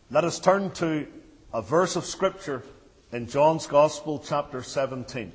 Let us turn to a verse of Scripture in John's Gospel, chapter 17.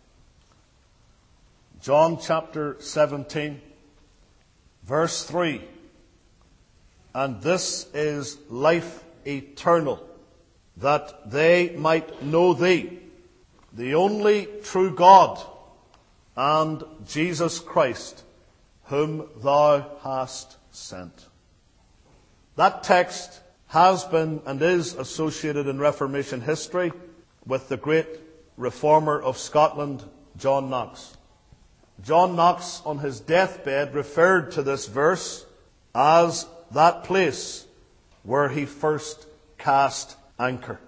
John chapter 17, verse 3. And this is life eternal, that they might know thee, the only true God, and Jesus Christ, whom thou hast sent. That text has been and is associated in Reformation history with the great reformer of Scotland, John Knox. John Knox, on his deathbed, referred to this verse as that place where he first cast anchor.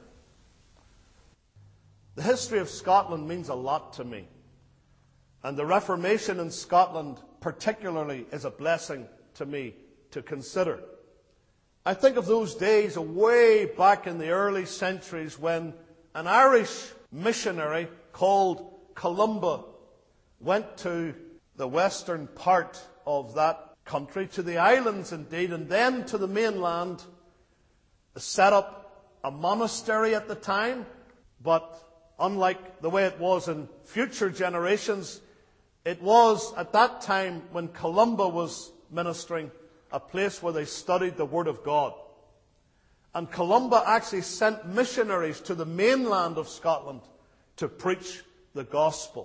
The history of Scotland means a lot to me. And the Reformation in Scotland particularly is a blessing to me to consider. I think of those days way back in the early centuries when an Irish missionary called Columba went to the western part of that country, to the islands indeed, and then to the mainland, set up a monastery at the time, but unlike the way it was in future generations, it was at that time when Columba was ministering a place where they studied the Word of God. And Columba actually sent missionaries to the mainland of Scotland to preach the gospel.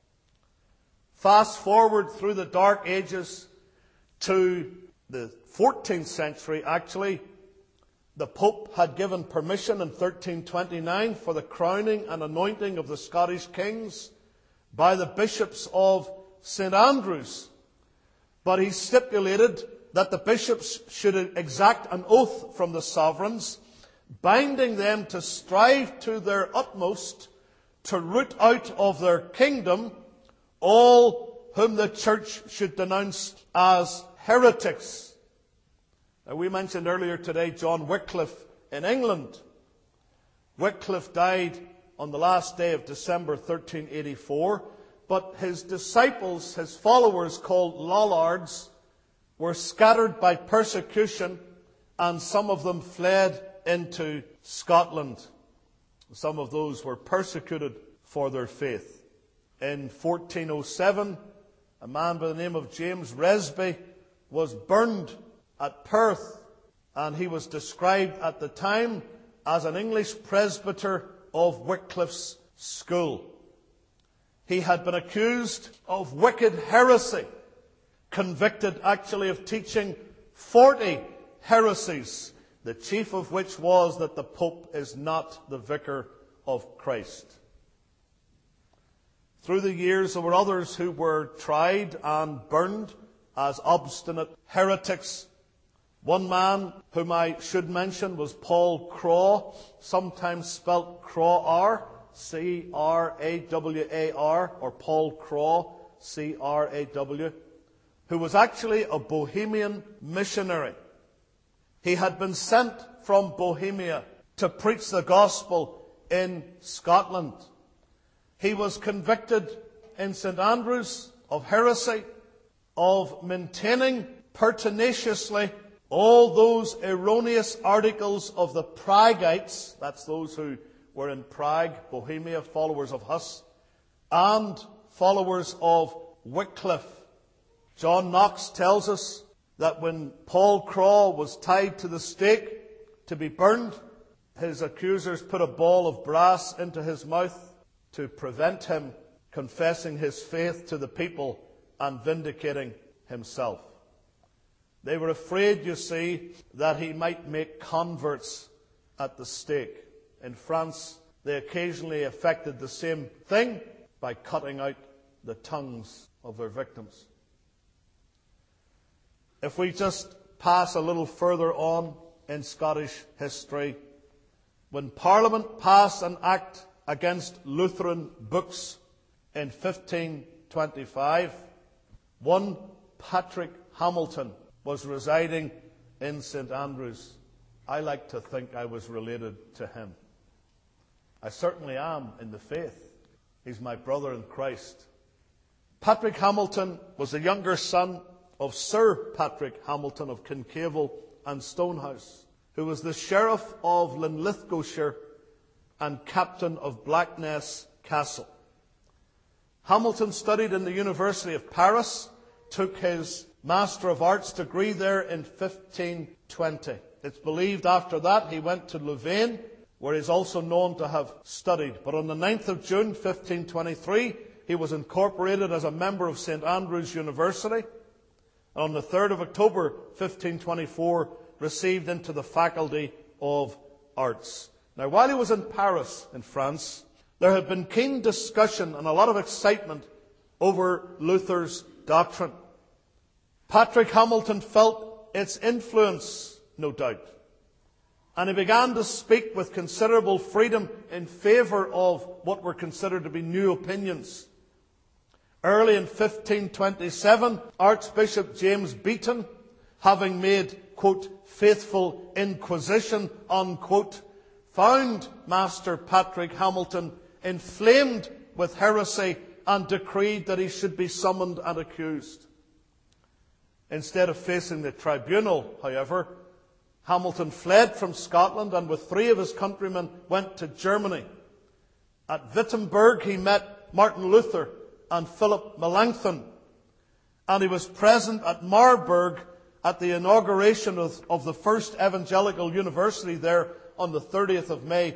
Fast forward through the Dark Ages to the 14th century, actually, the Pope had given permission in 1329 for the crowning and anointing of the Scottish kings by the bishops of St. Andrews. But he stipulated that the bishops should exact an oath from the sovereigns, binding them to strive to their utmost to root out of their kingdom all whom the church should denounce as heretics. Now, we mentioned earlier today John Wycliffe in England. Wycliffe died on the last day of December 1384, but his disciples, his followers called Lollards, were scattered by persecution, and some of them fled into Scotland. Some of those were persecuted for their faith. In 1407, a man by the name of James Resby was burned at Perth, and he was described at the time as an English presbyter of Wycliffe's school. He had been accused of wicked heresy, convicted actually of teaching 40 heresies, the chief of which was that the Pope is not the vicar of Christ. Through the years, there were others who were tried and burned as obstinate heretics. One man whom I should mention was Paul Craw, sometimes spelt Crawar, C-R-A-W-A-R, or Paul Craw, C-R-A-W, who was actually a Bohemian missionary. He had been sent from Bohemia to preach the gospel in Scotland. He was convicted in St. Andrews of heresy, of maintaining pertinaciously all those erroneous articles of the Praguites, that's those who were in Prague, Bohemia, followers of Huss, and followers of Wycliffe. John Knox tells us that when Paul Craw was tied to the stake to be burned, his accusers put a ball of brass into his mouth to prevent him confessing his faith to the people and vindicating himself. They were afraid, you see, that he might make converts at the stake. In France, they occasionally effected the same thing by cutting out the tongues of their victims. If we just pass a little further on in Scottish history, when Parliament passed an act against Lutheran books in 1525, one Patrick Hamilton was residing in St. Andrews. I like to think I was related to him. I certainly am in the faith. He's my brother in Christ. Patrick Hamilton was the younger son of Sir Patrick Hamilton of Kincavel and Stonehouse. who was the Sheriff of Linlithgowshire and Captain of Blackness Castle. Hamilton studied in the University of Paris, took his Master of Arts degree there in 1520. It's believed after that he went to Louvain, where he's also known to have studied. But on the 9th of June 1523, he was incorporated as a member of St. Andrew's University. And on the 3rd of October 1524, received into the Faculty of Arts. Now, while he was in Paris, in France, there had been keen discussion and a lot of excitement over Luther's doctrine. Patrick Hamilton felt its influence, no doubt. And he began to speak with considerable freedom in favour of what were considered to be new opinions. Early in 1527, Archbishop James Beaton, having made, quote, faithful inquisition, unquote, found Master Patrick Hamilton inflamed with heresy and decreed that he should be summoned and accused. Instead of facing the tribunal, however, Hamilton fled from Scotland and with 3 of his countrymen went to Germany. At Wittenberg he met Martin Luther and Philip Melanchthon, and he was present at Marburg at the inauguration of the first evangelical university there on the 30th of May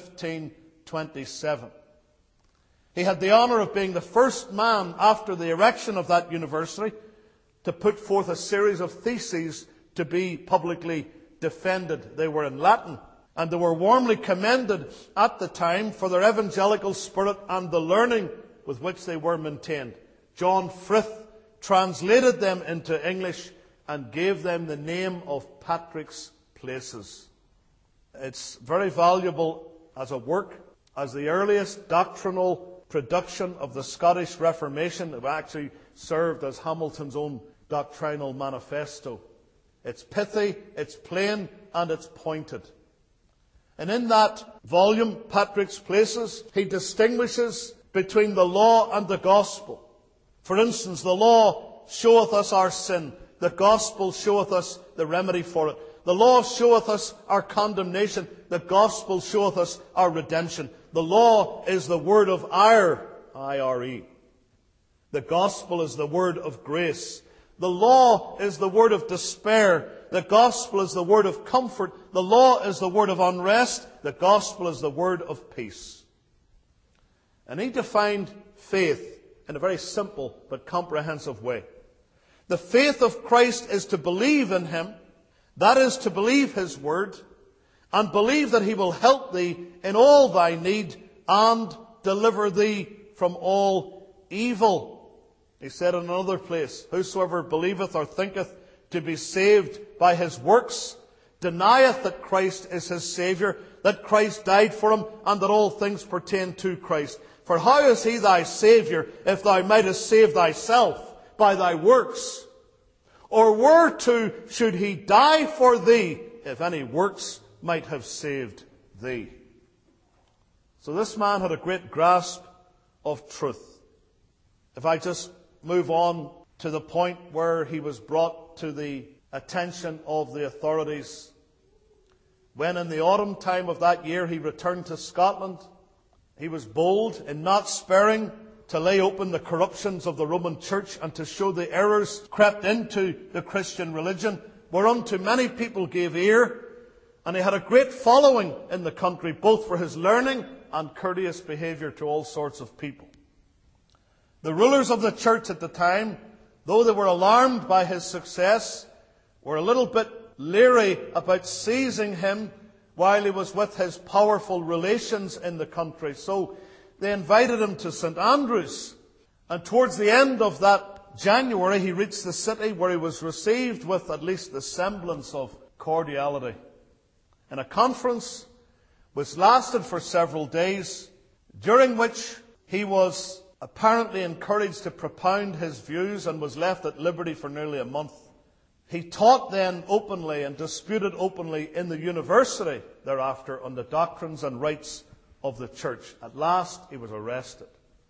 1527. He had the honour of being the first man after the erection of that university to put forth a series of theses to be publicly defended. They were in Latin, and they were warmly commended at the time for their evangelical spirit and the learning with which they were maintained. John Frith translated them into English and gave them the name of Patrick's Places. It's very valuable as a work, as the earliest doctrinal production of the Scottish Reformation. It actually served as Hamilton's own doctrinal manifesto. It's pithy, it's plain, and it's pointed. And in that volume, Patrick's Places, he distinguishes between the law and the gospel. For instance, the law showeth us our sin. The gospel showeth us the remedy for it. The law showeth us our condemnation. The gospel showeth us our redemption. The law is the word of ire, I-R-E. The gospel is the word of grace. The law is the word of despair. The gospel is the word of comfort. The law is the word of unrest. The gospel is the word of peace. And he defined faith in a very simple but comprehensive way. The faith of Christ is to believe in him, that is to believe his word, and believe that he will help thee in all thy need and deliver thee from all evil. He said in another place, whosoever believeth or thinketh to be saved by his works, denieth that Christ is his Saviour, that Christ died for him, and that all things pertain to Christ. For how is he thy Saviour, if thou mightest save thyself by thy works? Or whereto should he die for thee, if any works might have saved thee? So this man had a great grasp of truth. If I just move on to the point where he was brought to the attention of the authorities, when in the autumn time of that year he returned to Scotland, he was bold in not sparing to lay open the corruptions of the Roman Church and to show the errors crept into the Christian religion, whereunto many people gave ear. And he had a great following in the country, both for his learning and courteous behaviour to all sorts of people. The rulers of the church at the time, though they were alarmed by his success, were a little bit leery about seizing him while he was with his powerful relations in the country. So they invited him to St. Andrews. And towards the end of that January, he reached the city, where he was received with at least the semblance of cordiality. In a conference which lasted for several days, during which he was apparently encouraged to propound his views and was left at liberty for nearly a month. He taught then openly and disputed openly in the university thereafter on the doctrines and rites of the church. At last he was arrested.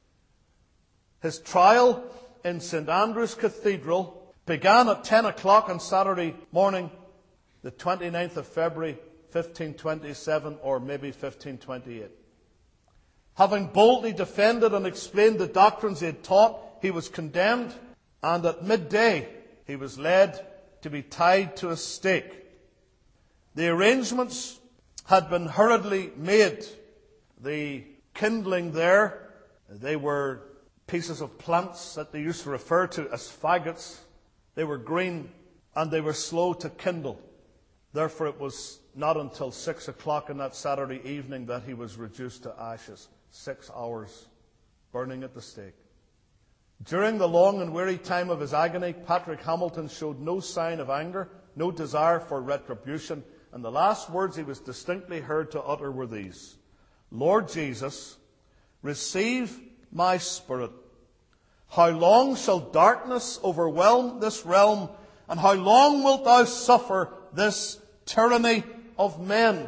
His trial in St. Andrew's Cathedral began at 10 o'clock on Saturday morning, the 29th of February, 1527, or maybe 1528. Having boldly defended and explained the doctrines he had taught, he was condemned, and at midday he was led to be tied to a stake. The arrangements had been hurriedly made. The kindling there, they were pieces of plants that they used to refer to as faggots. They were green and they were slow to kindle. Therefore, it was not until 6 o'clock on that Saturday evening that he was reduced to ashes. 6 hours burning at the stake. During the long and weary time of his agony, Patrick Hamilton showed no sign of anger, no desire for retribution, and the last words he was distinctly heard to utter were these: Lord Jesus, receive my spirit. How long shall darkness overwhelm this realm, and how long wilt thou suffer this tyranny of men?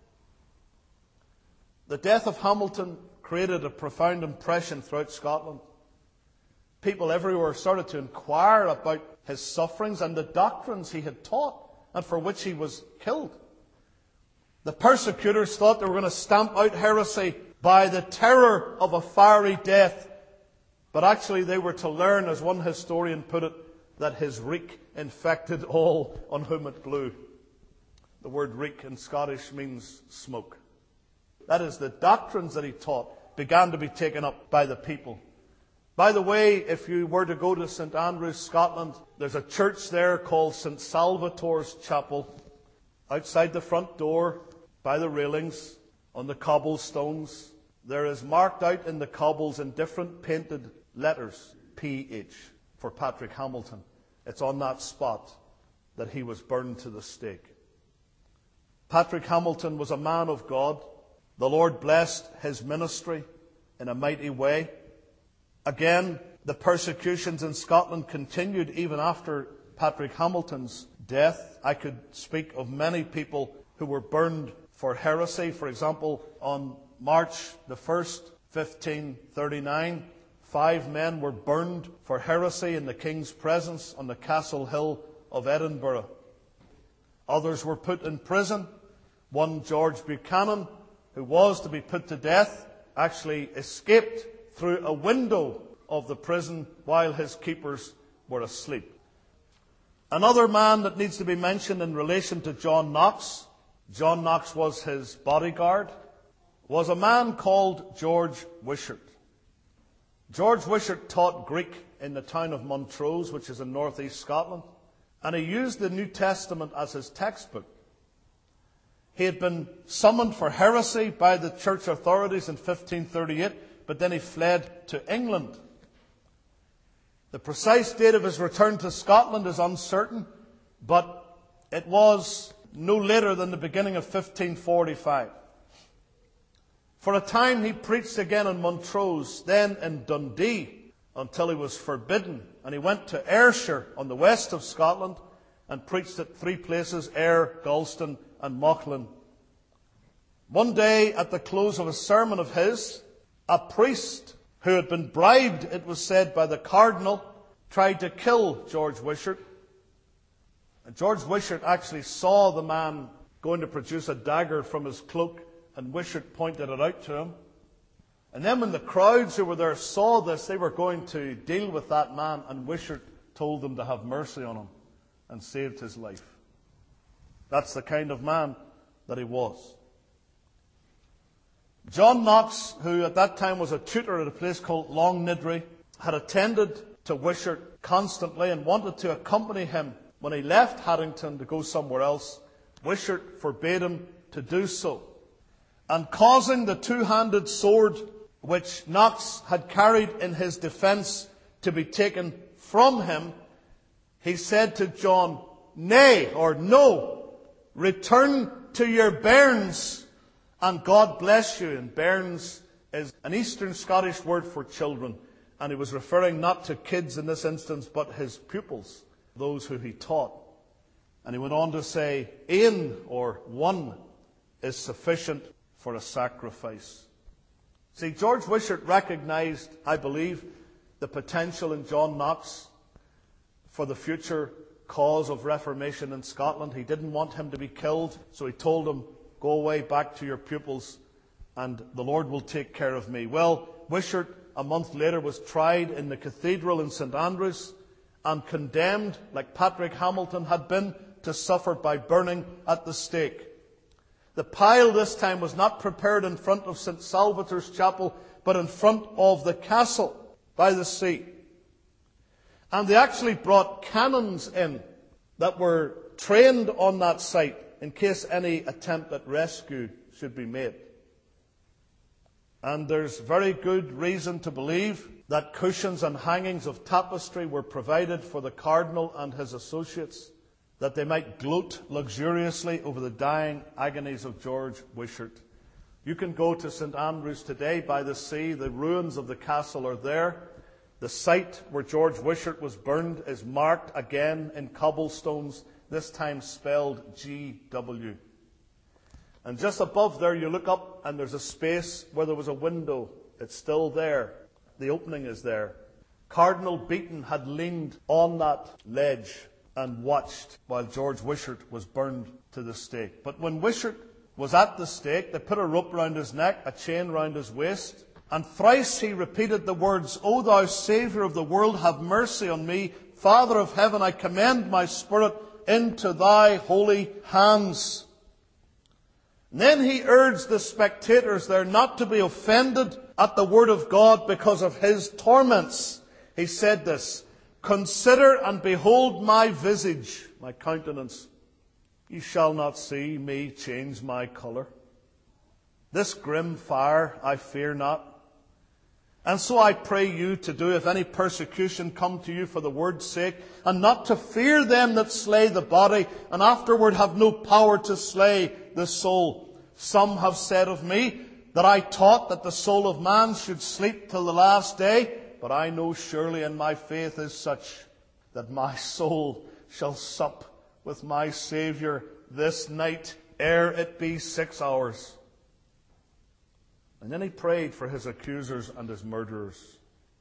The death of Hamilton created a profound impression throughout Scotland. People everywhere started to inquire about his sufferings and the doctrines he had taught and for which he was killed. The persecutors thought they were going to stamp out heresy by the terror of a fiery death. But actually they were to learn, as one historian put it, that his reek infected all on whom it blew. The word reek in Scottish means smoke. That is, the doctrines that he taught began to be taken up by the people. By the way, if you were to go to St Andrews, Scotland, there's a church there called St Salvator's Chapel. Outside the front door, by the railings, on the cobblestones, there is marked out in the cobbles in different painted letters, P.H. for Patrick Hamilton. It's on that spot that he was burned to the stake. Patrick Hamilton was a man of God. The Lord blessed his ministry in a mighty way. Again, the persecutions in Scotland continued even after Patrick Hamilton's death. I could speak of many people who were burned for heresy. For example, on March the 1st, 1539, 5 men were burned for heresy in the King's presence on the Castle Hill of Edinburgh. Others were put in prison. One, George Buchanan, who was to be put to death, actually escaped through a window of the prison while his keepers were asleep. Another man that needs to be mentioned in relation to John Knox, John Knox was his bodyguard, was a man called George Wishart. George Wishart taught Greek in the town of Montrose, which is in northeast Scotland, and he used the New Testament as his textbook. He had been summoned for heresy by the church authorities in 1538, but then he fled to England. The precise date of his return to Scotland is uncertain, but it was no later than the beginning of 1545. For a time he preached again in Montrose, then in Dundee, until he was forbidden, and he went to Ayrshire on the west of Scotland and preached at 3 places, Ayr, Galston and Mauchline. One day, at the close of a sermon of his, a priest who had been bribed, it was said, by the cardinal, tried to kill George Wishart. And George Wishart actually saw the man going to produce a dagger from his cloak, and Wishart pointed it out to him. And then when the crowds who were there saw this, they were going to deal with that man, and Wishart told them to have mercy on him and saved his life. That's the kind of man that he was. John Knox, who at that time was a tutor at a place called Longnidry, had attended to Wishart constantly and wanted to accompany him when he left Haddington to go somewhere else. Wishart forbade him to do so. And causing the 2-handed sword which Knox had carried in his defence to be taken from him, he said to John, "Nay," or "No, return to your bairns, and God bless you." And bairns is an Eastern Scottish word for children. And he was referring not to kids in this instance, but his pupils, those who he taught. And he went on to say, "Ain," or one, is sufficient for a sacrifice. See, George Wishart recognized, I believe, the potential in John Knox for the future cause of reformation in Scotland. He didn't want him to be killed, so he told him, "Go away back to your pupils, and the Lord will take care of me." Well, Wishart, a month later, was tried in the cathedral in St Andrews and condemned, like Patrick Hamilton had been, to suffer by burning at the stake. The pile this time was not prepared in front of St Salvator's Chapel, but in front of the castle by the sea. And they actually brought cannons in that were trained on that site in case any attempt at rescue should be made. And there's very good reason to believe that cushions and hangings of tapestry were provided for the Cardinal and his associates, that they might gloat luxuriously over the dying agonies of George Wishart. You can go to St Andrews today by the sea. The ruins of the castle are there. The site where George Wishart was burned is marked again in cobblestones, this time spelled GW. And just above there, you look up and there's a space where there was a window. It's still there. The opening is there. Cardinal Beaton had leaned on that ledge and watched while George Wishart was burned to the stake. But when Wishart was at the stake, they put a rope round his neck, a chain round his waist, and thrice he repeated the words, "O thou Saviour of the world, have mercy on me. Father of heaven, I commend my spirit into thy holy hands." And then he urged the spectators there not to be offended at the word of God because of his torments. He said this, "Consider and behold my visage, my countenance. You shall not see me change my colour. This grim fire I fear not. And so I pray you to do, if any persecution come to you for the word's sake, and not to fear them that slay the body, and afterward have no power to slay the soul. Some have said of me that I taught that the soul of man should sleep till the last day, but I know surely, and my faith is such, that my soul shall sup with my Saviour this night, ere it be 6 hours." And then he prayed for his accusers and his murderers.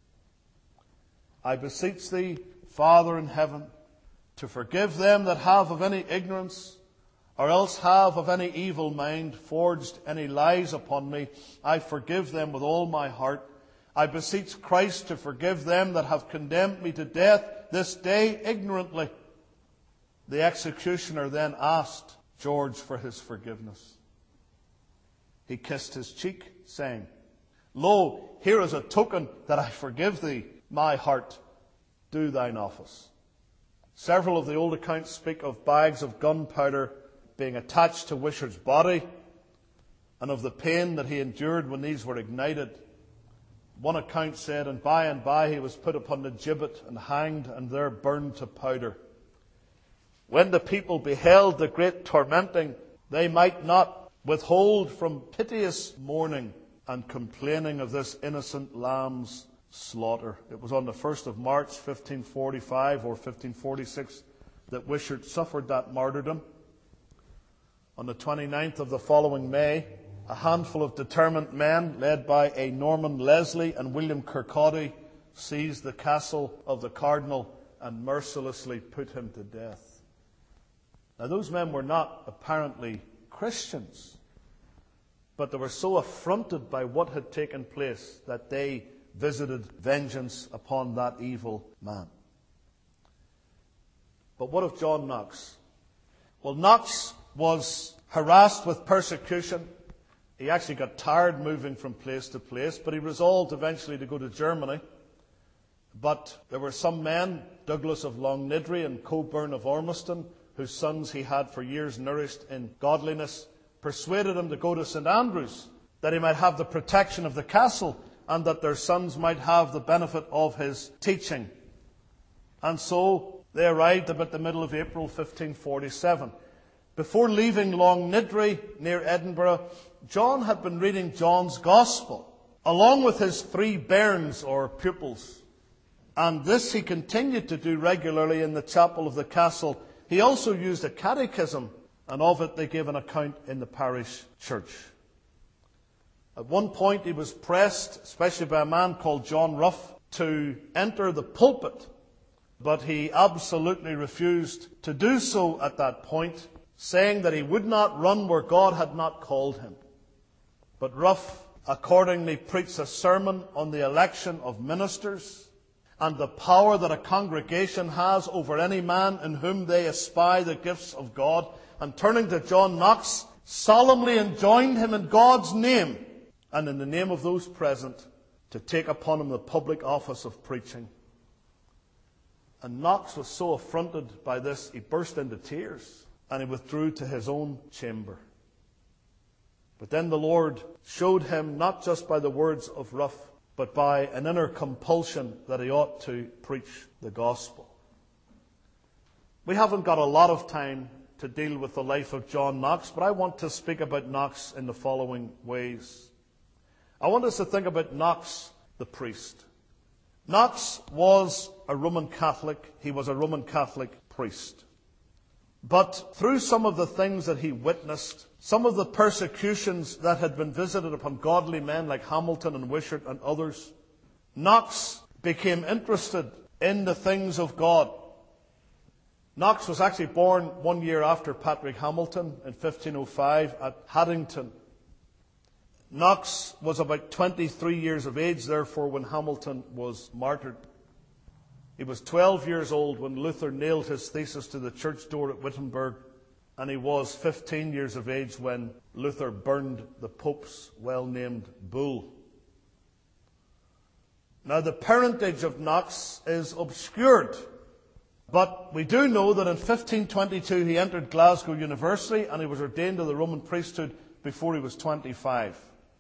"I beseech thee, Father in heaven, to forgive them that have of any ignorance, or else have of any evil mind forged any lies upon me. I forgive them with all my heart. I beseech Christ to forgive them that have condemned me to death this day ignorantly." The executioner then asked George for his forgiveness. He kissed his cheek, saying, "Lo, here is a token that I forgive thee. My heart, do thine office." Several of the old accounts speak of bags of gunpowder being attached to Wishart's body, and of the pain that he endured when these were ignited. One account said, and by he was put upon the gibbet and hanged, and there burned to powder. When the people beheld the great tormenting, they might not withhold from piteous mourning and complaining of this innocent lamb's slaughter. It was on the 1st of March, 1545 or 1546, that Wishart suffered that martyrdom. On the 29th of the following May, a handful of determined men, led by a Norman Leslie and William Kirkcaldy, seized the castle of the Cardinal and mercilessly put him to death. Now, those men were not apparently Christians, but they were so affronted by what had taken place that they visited vengeance upon that evil man. But what of John Knox? Well, Knox was harassed with persecution. He actually got tired moving from place to place, but he resolved eventually to go to Germany. But there were some men, Douglas of Longnidry and Coburn of Ormiston, whose sons he had for years nourished in godliness, persuaded him to go to St Andrews, that he might have the protection of the castle and that their sons might have the benefit of his teaching. And so they arrived about the middle of April 1547. Before leaving Longnidry near Edinburgh, John had been reading John's Gospel, along with his 3 bairns or pupils. And this he continued to do regularly in the chapel of the castle. He also used a catechism, and of it they gave an account in the parish church. At one point he was pressed, especially by a man called John Ruff, to enter the pulpit but he absolutely refused to do so at that point, saying that he would not run where God had not called him. But Rough accordingly preached a sermon on the election of ministers and the power that a congregation has over any man in whom they espy the gifts of God, and turning to John Knox, solemnly enjoined him in God's name and in the name of those present to take upon him the public office of preaching. And Knox was so affronted by this, he burst into tears and he withdrew to his own chamber. But then the Lord showed him, not just by the words of Rough, but by an inner compulsion, that he ought to preach the gospel. We haven't got a lot of time to deal with the life of John Knox, but I want to speak about Knox in the following ways. I want us to think about Knox the priest. Knox was a Roman Catholic. He was a Roman Catholic priest. But through some of the things that he witnessed, some of the persecutions that had been visited upon godly men like Hamilton and Wishart and others, Knox became interested in the things of God. Knox was actually born 1 year after Patrick Hamilton in 1505 at Haddington. Knox was about 23 years of age, therefore, when Hamilton was martyred. He was 12 years old when Luther nailed his thesis to the church door at Wittenberg, and he was 15 years of age when Luther burned the Pope's well-named bull. Now, the parentage of Knox is obscured, but we do know that in 1522 he entered Glasgow University and he was ordained to the Roman priesthood before he was 25.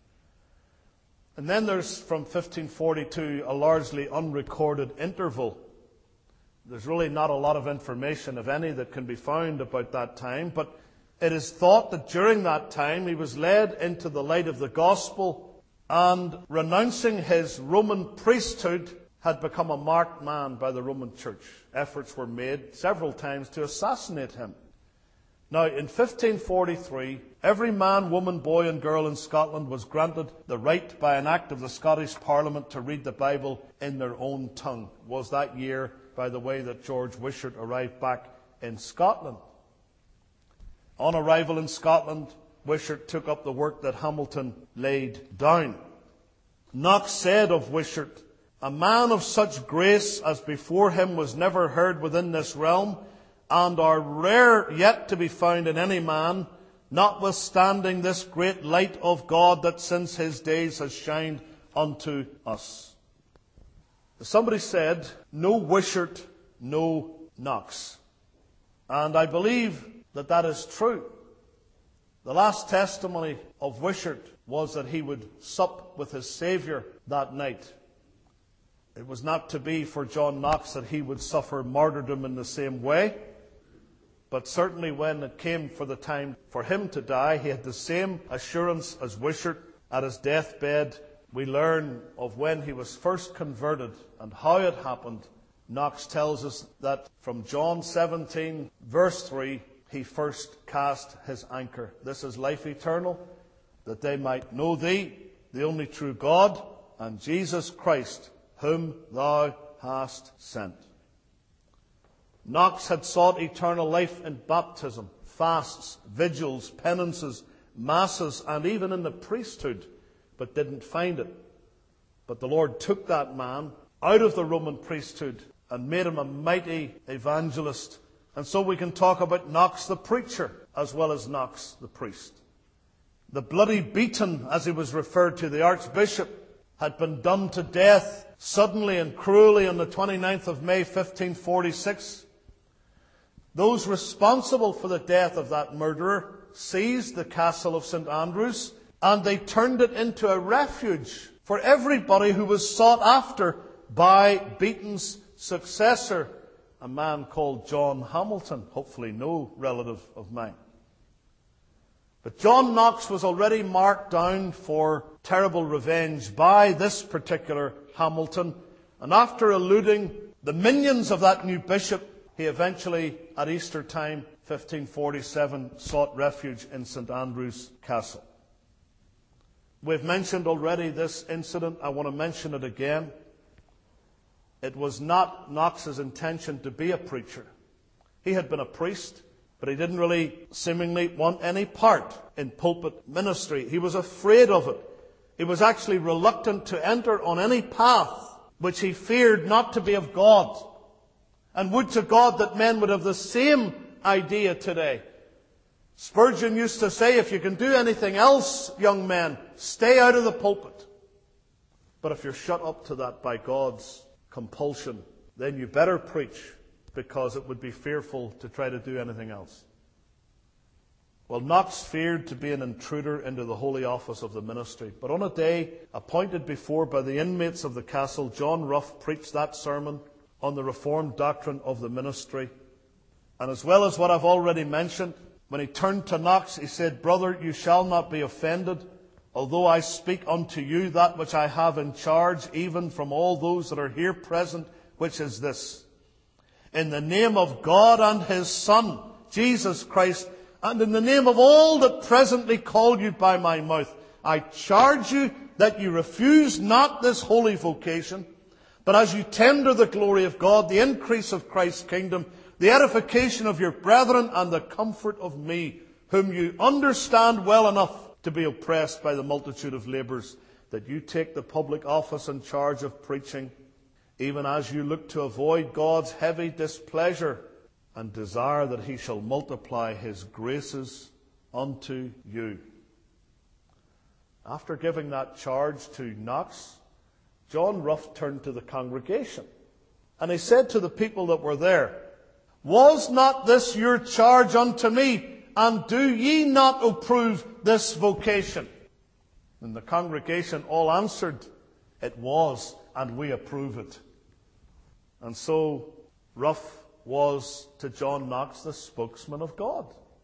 And then there's, from 1542, a largely unrecorded interval. There's really not a lot of information, if any, that can be found about that time, but it is thought that during that time he was led into the light of the gospel, and renouncing his Roman priesthood had become a marked man by the Roman Church. Efforts were made several times to assassinate him. Now, in 1543, every man, woman, boy and girl in Scotland was granted the right by an act of the Scottish Parliament to read the Bible in their own tongue. It was that year, by the way, that George Wishart arrived back in Scotland. On arrival in Scotland, Wishart took up the work that Hamilton laid down. Knox said of Wishart, "A man of such grace as before him was never heard within this realm, and are rare yet to be found in any man, notwithstanding this great light of God that since his days has shined unto us." Somebody said, no Wishart, no Knox. And I believe that that is true. The last testimony of Wishart was that he would sup with his Saviour that night. It was not to be for John Knox that he would suffer martyrdom in the same way. But certainly when it came for the time for him to die, he had the same assurance as Wishart at his deathbed. We learn of when he was first converted and how it happened. Knox tells us that from John 17, verse 3, he first cast his anchor. This is life eternal, that they might know thee, the only true God, and Jesus Christ, whom thou hast sent. Knox had sought eternal life in baptism, fasts, vigils, penances, masses, and even in the priesthood, but didn't find it. But the Lord took that man out of the Roman priesthood and made him a mighty evangelist. And so we can talk about Knox the preacher as well as Knox the priest. The bloody beaten, as he was referred to, the Archbishop, had been done to death suddenly and cruelly on the 29th of May 1546. Those responsible for the death of that murderer seized the castle of St. Andrews, and they turned it into a refuge for everybody who was sought after by Beaton's successor, a man called John Hamilton, hopefully no relative of mine. But John Knox was already marked down for terrible revenge by this particular Hamilton, and after eluding the minions of that new bishop, he eventually, at Easter time, 1547, sought refuge in St. Andrew's Castle. We've mentioned already this incident. I want to mention it again. it was not Knox's intention to be a preacher. He had been a priest, but he didn't really seemingly want any part in pulpit ministry. He was afraid of it. He was actually reluctant to enter on any path which he feared not to be of God. And would to God that men would have the same idea today. Spurgeon used to say, if you can do anything else, young men, stay out of the pulpit. But if you're shut up to that by God's compulsion, then you better preach, because it would be fearful to try to do anything else. Well, Knox feared to be an intruder into the holy office of the ministry. But on a day appointed before by the inmates of the castle, John Rough preached that sermon on the reformed doctrine of the ministry. And as well as what I've already mentioned, when he turned to Knox, he said, "Brother, you shall not be offended, although I speak unto you that which I have in charge, even from all those that are here present, which is this. In the name of God and His Son, Jesus Christ, and in the name of all that presently call you by my mouth, I charge you that you refuse not this holy vocation, but as you tender the glory of God, the increase of Christ's kingdom, the edification of your brethren, and the comfort of me, whom you understand well enough to be oppressed by the multitude of labours, that you take the public office and charge of preaching, even as you look to avoid God's heavy displeasure, and desire that He shall multiply His graces unto you." After giving that charge to Knox, John Rough turned to the congregation, and he said to the people that were there, "Was not this your charge unto me? And do ye not approve this vocation?" And the congregation all answered, "It was, and we approve it." And so Rough was to John Knox the spokesman of God.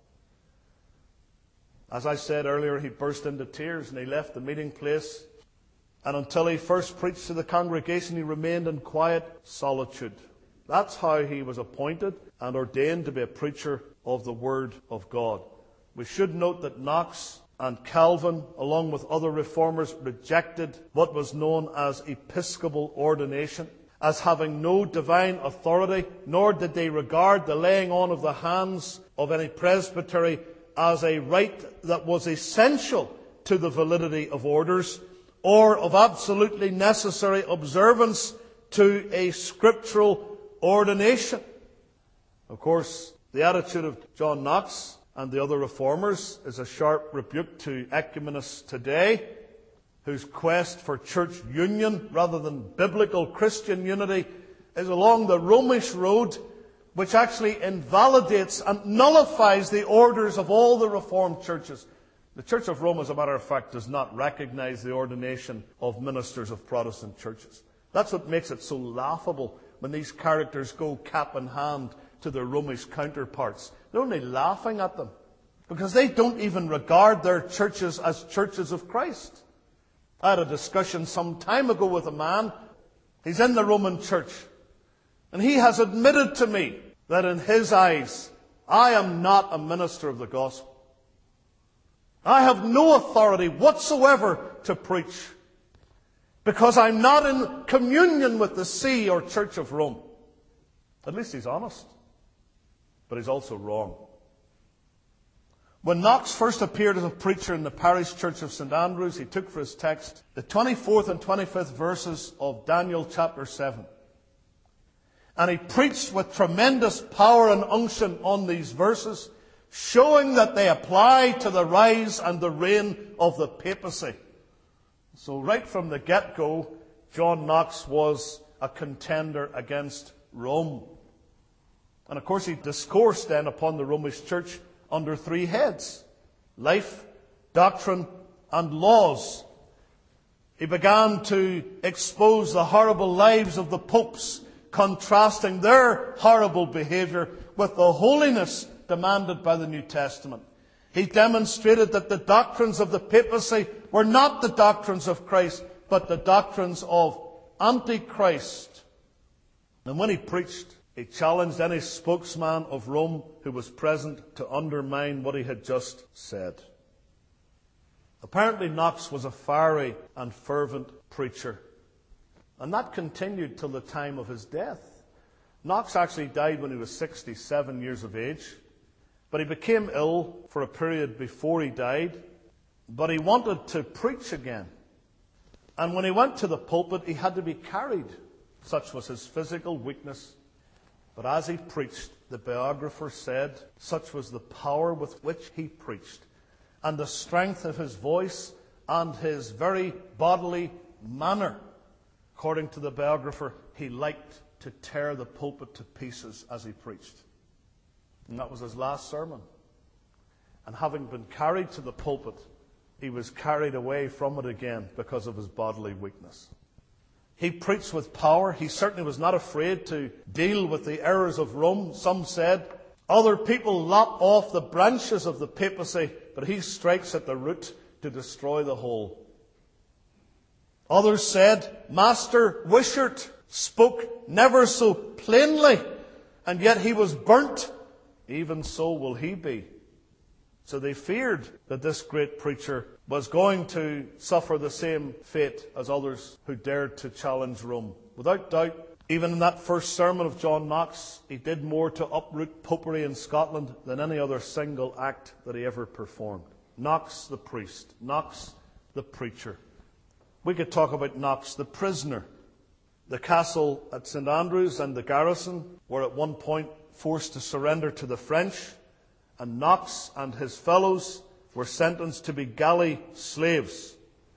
As I said earlier, he burst into tears and he left the meeting place. And until he first preached to the congregation, he remained in quiet solitude. That's how he was appointed and ordained to be a preacher of the Word of God. We should note that Knox and Calvin, along with other reformers, rejected what was known as episcopal ordination as having no divine authority, nor did they regard the laying on of the hands of any presbytery as a rite that was essential to the validity of orders, or of absolutely necessary observance to a scriptural ordination. Of course, the attitude of John Knox and the other reformers is a sharp rebuke to ecumenists today, whose quest for church union rather than biblical Christian unity is along the Romish road, which actually invalidates and nullifies the orders of all the Reformed churches. The Church of Rome, as a matter of fact, does not recognize the ordination of ministers of Protestant churches. That's what makes it so laughable when these characters go cap in hand to their Romish counterparts. They're only laughing at them because they don't even regard their churches as churches of Christ. I had a discussion some time ago with a man. He's in the Roman church. And he has admitted to me that in his eyes, I am not a minister of the gospel. I have no authority whatsoever to preach because I'm not in communion with the See or Church of Rome. At least he's honest. But he's also wrong. When Knox first appeared as a preacher in the parish church of St. Andrews, he took for his text the 24th and 25th verses of Daniel chapter 7. And he preached with tremendous power and unction on these verses, showing that they apply to the rise and the reign of the papacy. So right from the get-go, John Knox was a contender against Rome. And of course he discoursed then upon the Romish church under three heads: life, doctrine, and laws. He began to expose the horrible lives of the popes, contrasting their horrible behaviour with the holiness demanded by the New Testament. He demonstrated that the doctrines of the papacy were not the doctrines of Christ, but the doctrines of Antichrist. And when he preached, he challenged any spokesman of Rome who was present to undermine what he had just said. Apparently Knox was a fiery and fervent preacher. And that continued till the time of his death. Knox actually died when he was 67 years of age. But he became ill for a period before he died. But he wanted to preach again. And when he went to the pulpit, he had to be carried. Such was his physical weakness. But as he preached, the biographer said, such was the power with which he preached, and the strength of his voice, and his very bodily manner. According to the biographer, he liked to tear the pulpit to pieces as he preached. And that was his last sermon. And having been carried to the pulpit, he was carried away from it again because of his bodily weakness. He preached with power. He certainly was not afraid to deal with the errors of Rome. Some said, other people lop off the branches of the papacy, but he strikes at the root to destroy the whole. Others said, Master Wishart spoke never so plainly, and yet he was burnt. Even so will he be. So they feared that this great preacher was going to suffer the same fate as others who dared to challenge Rome. Without doubt, even in that first sermon of John Knox, he did more to uproot popery in Scotland than any other single act that he ever performed. Knox the priest, Knox the preacher. We could talk about Knox the prisoner. The castle at St Andrews and the garrison were at one point forced to surrender to the French, and Knox and his fellows were sentenced to be galley slaves.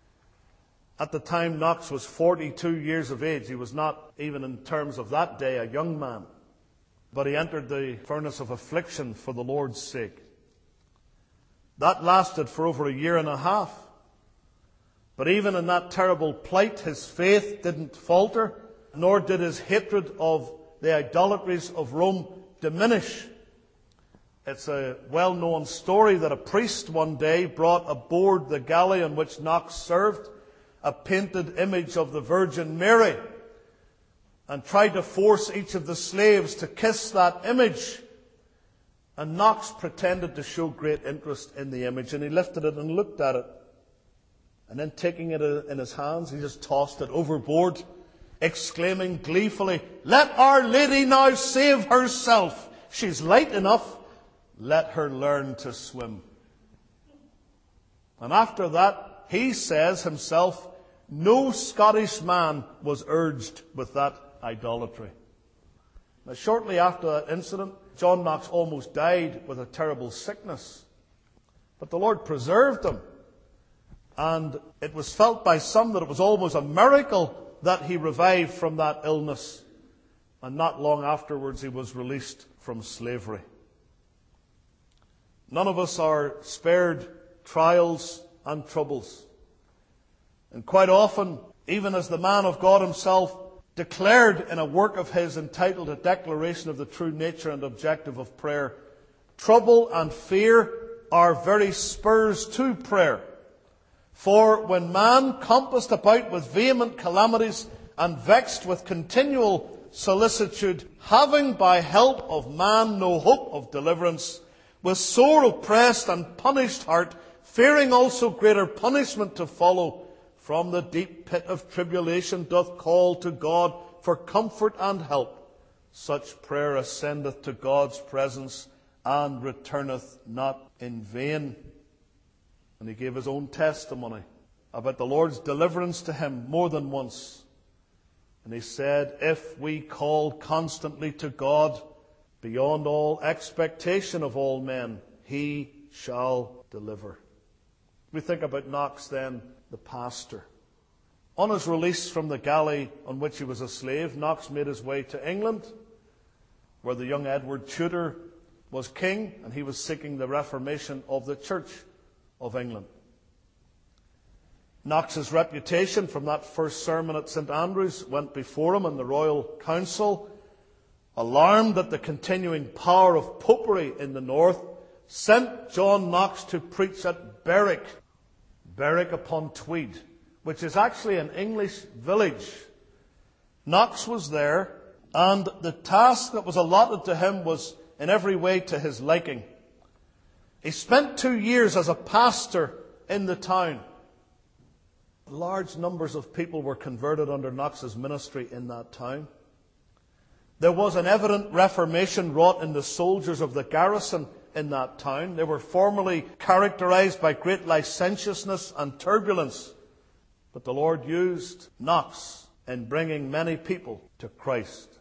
At the time, Knox was 42 years of age. He was not, even in terms of that day, a young man. But he entered the furnace of affliction for the Lord's sake. That lasted for over a year and a half. But even in that terrible plight, his faith didn't falter, nor did his hatred of the idolatries of Rome diminish. It's a well-known story that a priest one day brought aboard the galley on which Knox served a painted image of the Virgin Mary and tried to force each of the slaves to kiss that image. And Knox pretended to show great interest in the image, and he lifted it and looked at it. And then taking it in his hands, he just tossed it overboard, exclaiming gleefully, "Let Our Lady now save herself. She's light enough. Let her learn to swim." And after that, he says himself, no Scottish man was urged with that idolatry. Now, shortly after that incident, John Knox almost died with a terrible sickness. But the Lord preserved him. And it was felt by some that it was almost a miracle that he revived from that illness. And not long afterwards, he was released from slavery. None of us are spared trials and troubles. And quite often, even as the man of God himself declared in a work of his entitled A Declaration of the True Nature and Objective of Prayer, trouble and fear are very spurs to prayer. For when man, compassed about with vehement calamities and vexed with continual solicitude, having by help of man no hope of deliverance, with sore oppressed and punished heart, fearing also greater punishment to follow, from the deep pit of tribulation doth call to God for comfort and help, such prayer ascendeth to God's presence and returneth not in vain. And he gave his own testimony about the Lord's deliverance to him more than once. And he said, if we call constantly to God beyond all expectation of all men, he shall deliver. We think about Knox then, the pastor. On his release from the galley on which he was a slave, Knox made his way to England, where the young Edward Tudor was king, and he was seeking the reformation of the Church of England. Knox's reputation from that first sermon at St Andrews went before him, and the Royal Council, alarmed at the continuing power of popery in the north, sent John Knox to preach at Berwick upon Tweed, which is actually an English village. Knox was there, and the task that was allotted to him was in every way to his liking. He spent 2 years as a pastor in the town. Large numbers of people were converted under Knox's ministry in that time. There was an evident reformation wrought in the soldiers of the garrison in that town. They were formerly characterized by great licentiousness and turbulence. But the Lord used Knox in bringing many people to Christ.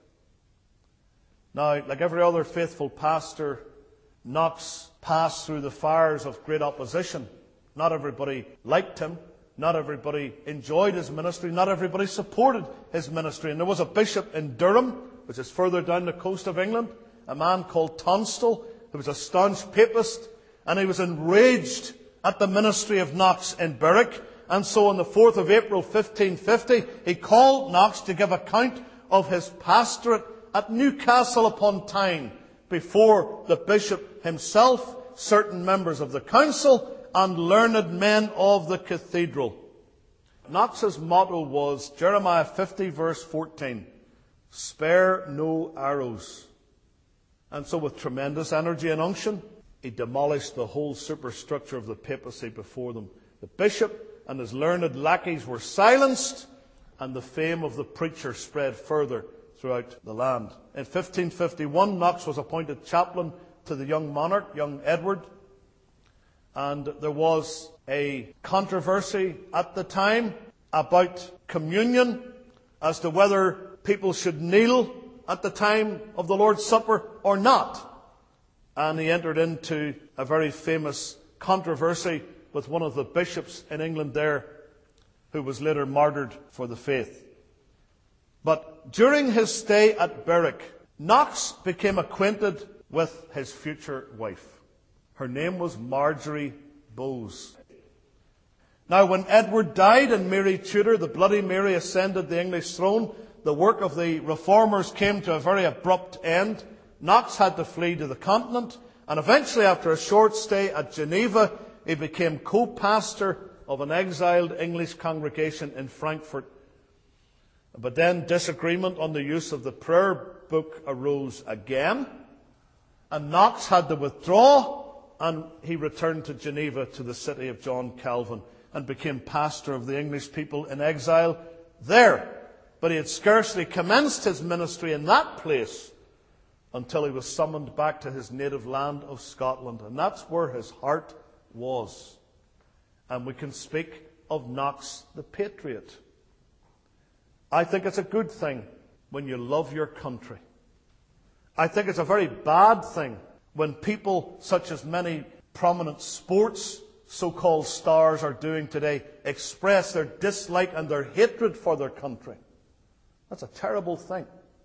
Now, like every other faithful pastor, Knox passed through the fires of great opposition. Not everybody liked him. Not everybody enjoyed his ministry. Not everybody supported his ministry. And there was a bishop in Durham, which is further down the coast of England, a man called Tunstall, who was a staunch papist, and he was enraged at the ministry of Knox in Berwick. And so on the 4th of April 1550, he called Knox to give account of his pastorate at Newcastle upon Tyne before the bishop himself, certain members of the council, and learned men of the cathedral. Knox's motto was Jeremiah 50 verse 14, "Spare no arrows." And so with tremendous energy and unction, he demolished the whole superstructure of the papacy before them. The bishop and his learned lackeys were silenced, and the fame of the preacher spread further throughout the land. In 1551, Knox was appointed chaplain to the young monarch, young Edward. And there was a controversy at the time about communion as to whether people should kneel at the time of the Lord's Supper or not. And he entered into a very famous controversy with one of the bishops in England there, who was later martyred for the faith. But during his stay at Berwick, Knox became acquainted with his future wife. Her name was Marjorie Bowes. Now, when Edward died and Mary Tudor, the Bloody Mary, ascended the English throne, the work of the reformers came to a very abrupt end. Knox had to flee to the continent, and eventually, after a short stay at Geneva, he became co-pastor of an exiled English congregation in Frankfurt. But then disagreement on the use of the prayer book arose again, and Knox had to withdraw, and he returned to Geneva, to the city of John Calvin, and became pastor of the English people in exile there. But he had scarcely commenced his ministry in that place until he was summoned back to his native land of Scotland. And that's where his heart was. And we can speak of Knox the patriot. I think it's a good thing when you love your country. I think it's a very bad thing when people, such as many prominent sports so-called stars are doing today, express their dislike and their hatred for their country. That's a terrible thing.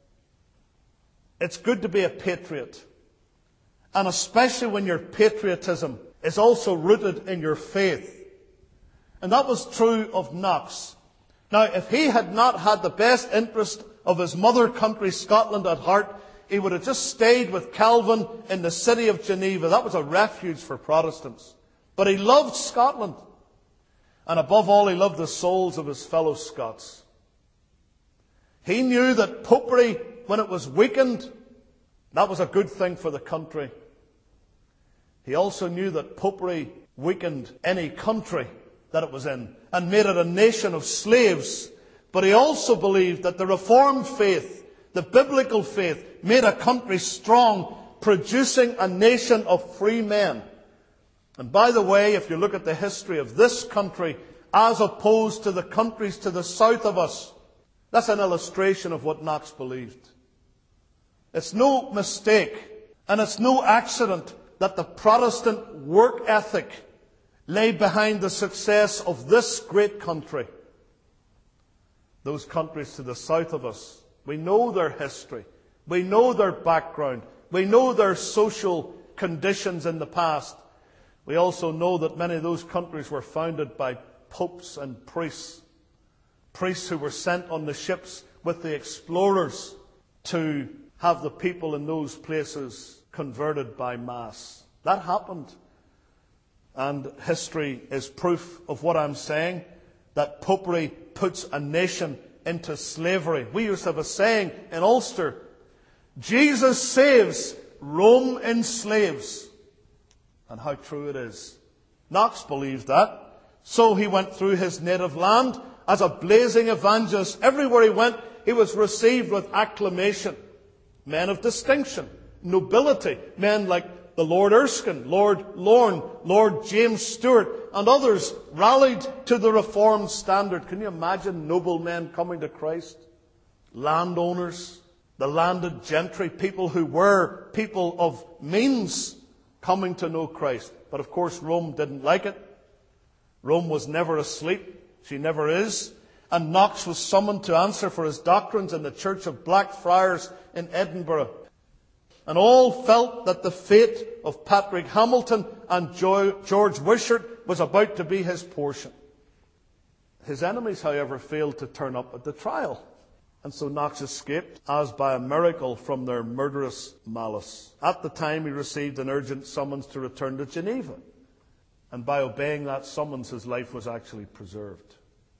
It's good to be a patriot. And especially when your patriotism is also rooted in your faith. And that was true of Knox. Now, if he had not had the best interest of his mother country, Scotland, at heart, he would have just stayed with Calvin in the city of Geneva. That was a refuge for Protestants. But he loved Scotland. And above all, he loved the souls of his fellow Scots. He knew that popery, when it was weakened, that was a good thing for the country. He also knew that popery weakened any country that it was in and made it a nation of slaves. But he also believed that the Reformed faith, the biblical faith, made a country strong, producing a nation of free men. And by the way, if you look at the history of this country as opposed to the countries to the south of us, that's an illustration of what Knox believed. It's no mistake and it's no accident that the Protestant work ethic lay behind the success of this great country. Those countries to the south of us, we know their history. We know their background. We know their social conditions in the past. We also know that many of those countries were founded by popes and priests. Priests who were sent on the ships with the explorers to have the people in those places converted by mass. That happened. And history is proof of what I'm saying, that popery puts a nation into slavery. We used to have a saying in Ulster, Jesus saves, Rome enslaves. And how true it is. Knox believed that. So he went through his native land as a blazing evangelist. Everywhere he went, he was received with acclamation. Men of distinction, nobility, men like the Lord Erskine, Lord Lorne, Lord James Stewart, and others rallied to the Reformed standard. Can you imagine noblemen coming to Christ? Landowners, the landed gentry, people who were people of means coming to know Christ. But of course, Rome didn't like it. Rome was never asleep. She never is. And Knox was summoned to answer for his doctrines in the Church of Blackfriars in Edinburgh. And all felt that the fate of Patrick Hamilton and George Wishart was about to be his portion. His enemies, however, failed to turn up at the trial. And so Knox escaped, as by a miracle, from their murderous malice. At the time, he received an urgent summons to return to Geneva. And by obeying that summons, his life was actually preserved.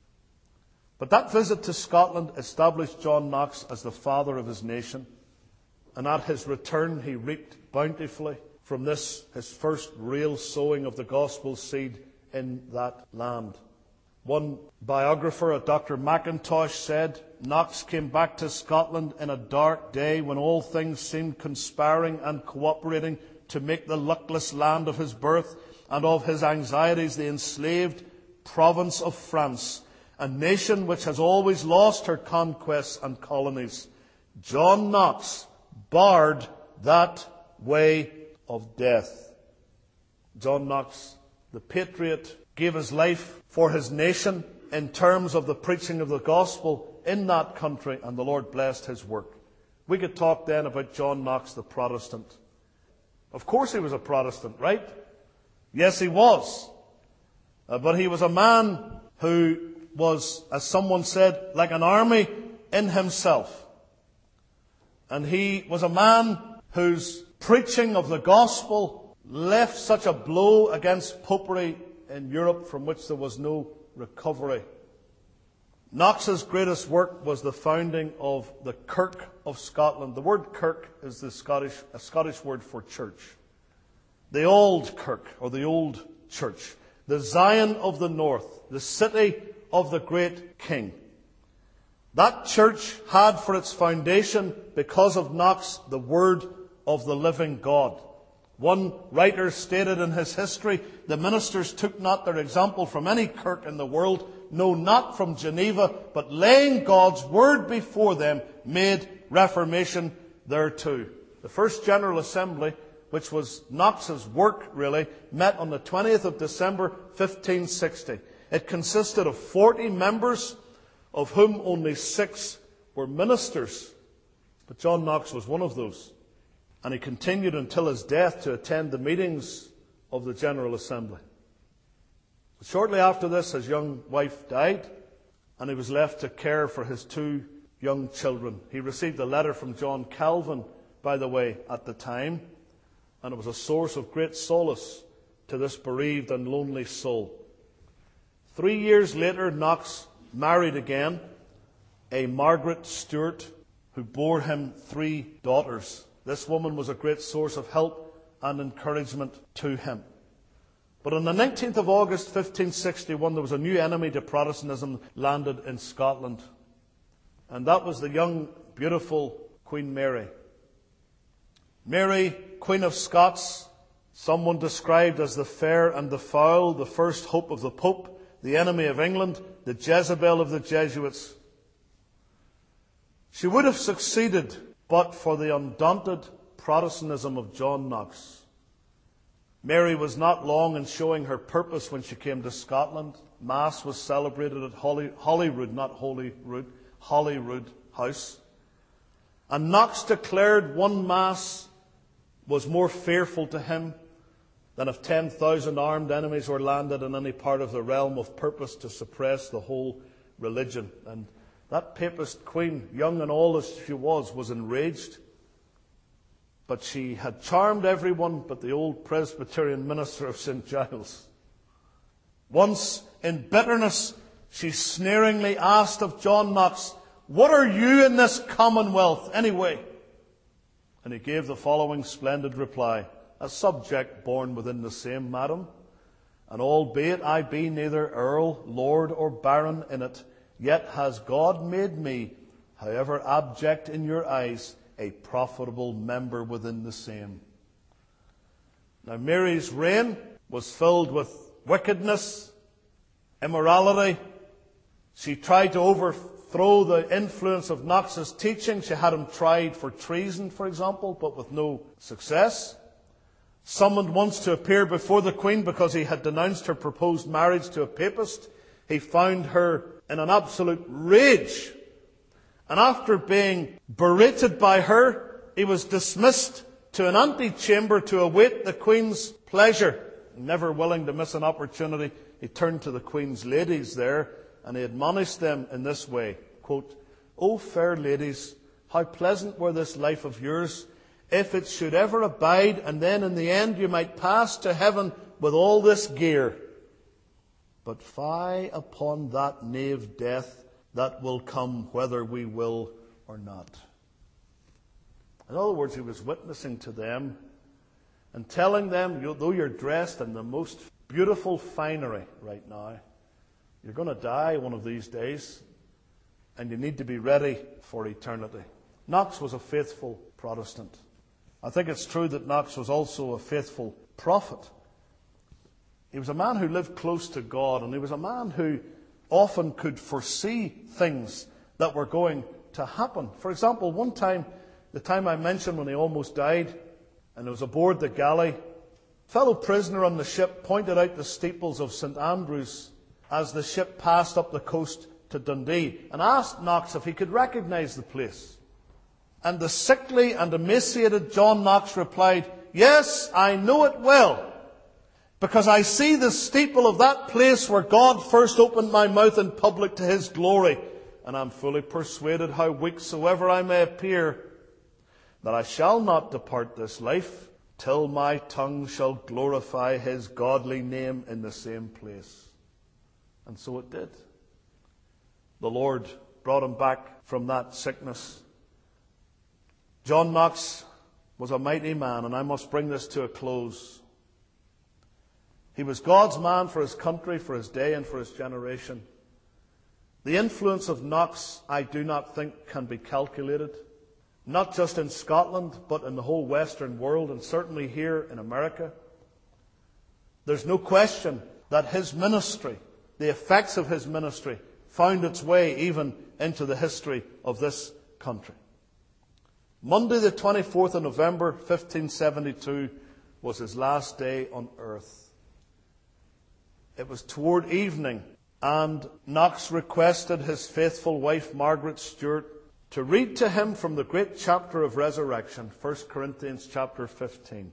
But that visit to Scotland established John Knox as the father of his nation. And at his return, he reaped bountifully from this, his first real sowing of the gospel seed in that land. One biographer, Dr. Mackintosh, said, Knox came back to Scotland in a dark day when all things seemed conspiring and cooperating to make the luckless land of his birth and of his anxieties the enslaved province of France, a nation which has always lost her conquests and colonies. John Knox barred that way of death. John Knox, the patriot, gave his life for his nation in terms of the preaching of the gospel in that country, and the Lord blessed his work. We could talk then about John Knox, the Protestant. Of course he was a Protestant, right? Yes, he was. But he was a man who was, as someone said, like an army in himself. And he was a man whose preaching of the gospel left such a blow against popery in Europe from which there was no recovery. Knox's greatest work was the founding of the Kirk of Scotland. The word kirk is a Scottish word for church. The old kirk, or the old church. The Zion of the North, the city of the great King. That church had for its foundation, because of Knox, the word of the living God. One writer stated in his history, the ministers took not their example from any kirk in the world, no, not from Geneva, but laying God's word before them, made reformation thereto. The first General Assembly, which was Knox's work really, met on the 20th of December 1560. It consisted of 40 members, of whom only 6 were ministers. But John Knox was one of those. And he continued until his death to attend the meetings of the General Assembly. Shortly after this, his young wife died, and he was left to care for his 2 young children. He received a letter from John Calvin, by the way, at the time, and it was a source of great solace to this bereaved and lonely soul. 3 years later, Knox married again a Margaret Stewart, who bore him 3 daughters. This woman was a great source of help and encouragement to him. But on the 19th of August 1561, there was a new enemy to Protestantism landed in Scotland. And that was the young, beautiful Queen Mary. Mary, Queen of Scots, someone described as the fair and the foul, the first hope of the Pope, the enemy of England, the Jezebel of the Jesuits. She would have succeeded but for the undaunted Protestantism of John Knox. Mary was not long in showing her purpose when she came to Scotland. Mass was celebrated at Holyrood House. And Knox declared one Mass was more fearful to him than if 10,000 armed enemies were landed in any part of the realm of purpose to suppress the whole religion. And that papist queen, young and all as she was enraged. But she had charmed everyone but the old Presbyterian minister of St. Giles. Once, in bitterness, she sneeringly asked of John Knox, "What are you in this commonwealth anyway?" And he gave the following splendid reply: "A subject born within the same, madam, And albeit I be neither earl, lord, or baron in it, yet has God made me, however abject in your eyes, a profitable member within the same. Now Mary's reign was filled with wickedness, immorality. She tried to overthrow the influence of Knox's teaching. She had him tried for treason, for example, but with no success. Summoned once to appear before the Queen because he had denounced her proposed marriage to a papist. He found her in an absolute rage. And after being berated by her, he was dismissed to an antechamber to await the Queen's pleasure. Never willing to miss an opportunity, he turned to the Queen's ladies there and he admonished them in this way, quote, "O fair ladies, how pleasant were this life of yours, if it should ever abide, and then in the end you might pass to heaven with all this gear. But fie upon that knave death that will come whether we will or not." In other words, he was witnessing to them and telling them, though you're dressed in the most beautiful finery right now, you're going to die one of these days, and you need to be ready for eternity. Knox was a faithful Protestant. I think it's true that Knox was also a faithful prophet. He was a man who lived close to God, and he was a man who often could foresee things that were going to happen. For example, one time, the time I mentioned when he almost died, and it was aboard the galley, a fellow prisoner on the ship pointed out the steeples of St. Andrews as the ship passed up the coast to Dundee, and asked Knox if he could recognize the place. And the sickly and emaciated John Knox replied, "Yes, I know it well, because I see the steeple of that place where God first opened my mouth in public to his glory, and I'm fully persuaded, how weak soever I may appear, that I shall not depart this life till my tongue shall glorify his godly name in the same place." And so it did. The Lord brought him back from that sickness. John Knox was a mighty man, and I must bring this to a close. He was God's man for his country, for his day, and for his generation. The influence of Knox, I do not think, can be calculated. Not just in Scotland, but in the whole Western world, and certainly here in America. There's no question that his ministry, the effects of his ministry, found its way even into the history of this country. Monday the 24th of November 1572 was his last day on earth. It was toward evening, and Knox requested his faithful wife Margaret Stewart to read to him from the great chapter of resurrection, 1 Corinthians chapter 15.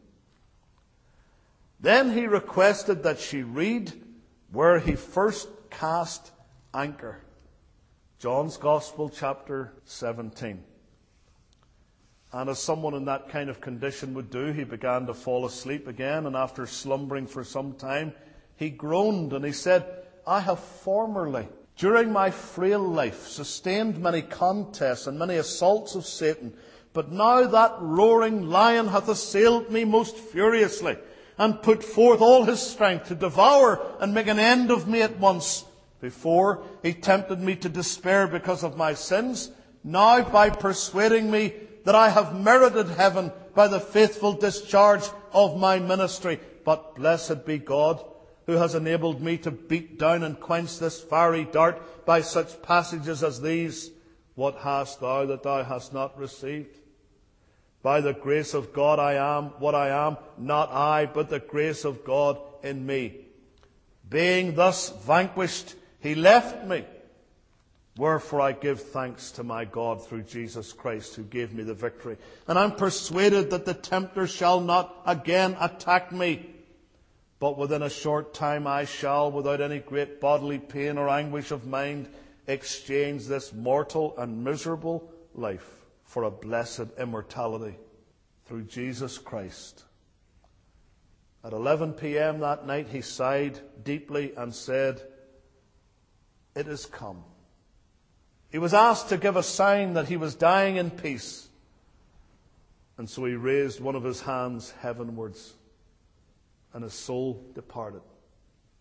Then he requested that she read where he first cast anchor, John's Gospel chapter 17. And as someone in that kind of condition would do, he began to fall asleep again, and after slumbering for some time, he groaned and he said, "I have formerly, during my frail life, sustained many contests and many assaults of Satan, but now that roaring lion hath assailed me most furiously, and put forth all his strength to devour and make an end of me at once. Before he tempted me to despair because of my sins, now by persuading me that I have merited heaven by the faithful discharge of my ministry. But blessed be God, who has enabled me to beat down and quench this fiery dart by such passages as these. What hast thou that thou hast not received? By the grace of God I am what I am, not I, but the grace of God in me. Being thus vanquished, he left me. Wherefore I give thanks to my God through Jesus Christ, who gave me the victory. And I'm persuaded that the tempter shall not again attack me. But within a short time I shall, without any great bodily pain or anguish of mind, exchange this mortal and miserable life for a blessed immortality through Jesus Christ. At 11 p.m. that night he sighed deeply and said, "It is come." He was asked to give a sign that he was dying in peace. And so he raised one of his hands heavenwards, and his soul departed.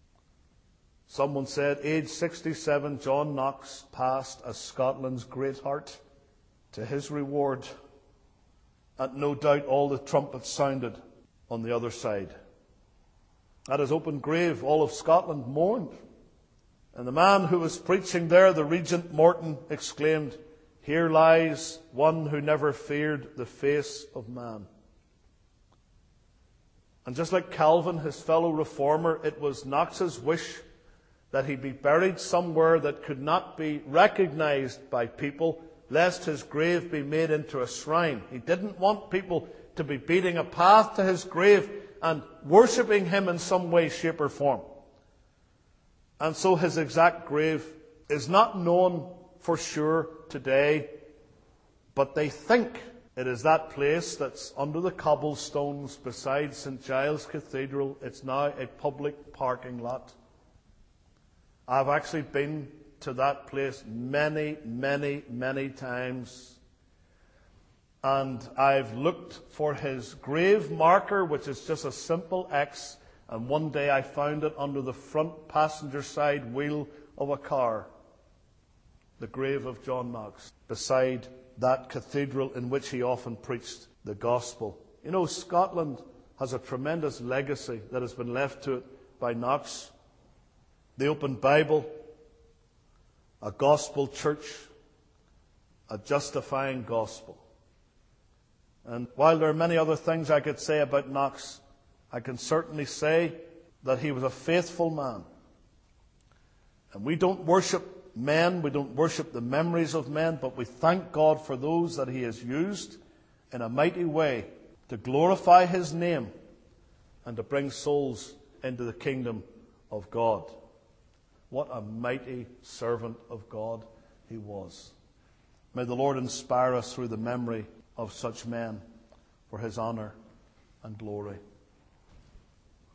Someone said, age 67, John Knox passed as Scotland's great heart. To his reward, and no doubt all the trumpets sounded on the other side. At his open grave, all of Scotland mourned. And the man who was preaching there, the Regent Morton, exclaimed, "Here lies one who never feared the face of man." And just like Calvin, his fellow reformer, it was Knox's wish that he be buried somewhere that could not be recognized by people, lest his grave be made into a shrine. He didn't want people to be beating a path to his grave and worshipping him in some way, shape, or form. And so his exact grave is not known for sure today, but they think it is that place that's under the cobblestones beside St. Giles Cathedral. It's now a public parking lot. I've actually been to that place many, many, many times. And I've looked for his grave marker, which is just a simple X. And one day I found it under the front passenger side wheel of a car. The grave of John Knox, beside that cathedral in which he often preached the gospel. You know, Scotland has a tremendous legacy that has been left to it by Knox. The open Bible, a gospel church, a justifying gospel. And while there are many other things I could say about Knox, I can certainly say that he was a faithful man. And we don't worship men, we don't worship the memories of men, but we thank God for those that he has used in a mighty way to glorify his name and to bring souls into the kingdom of God. What a mighty servant of God he was. May the Lord inspire us through the memory of such men for his honor and glory.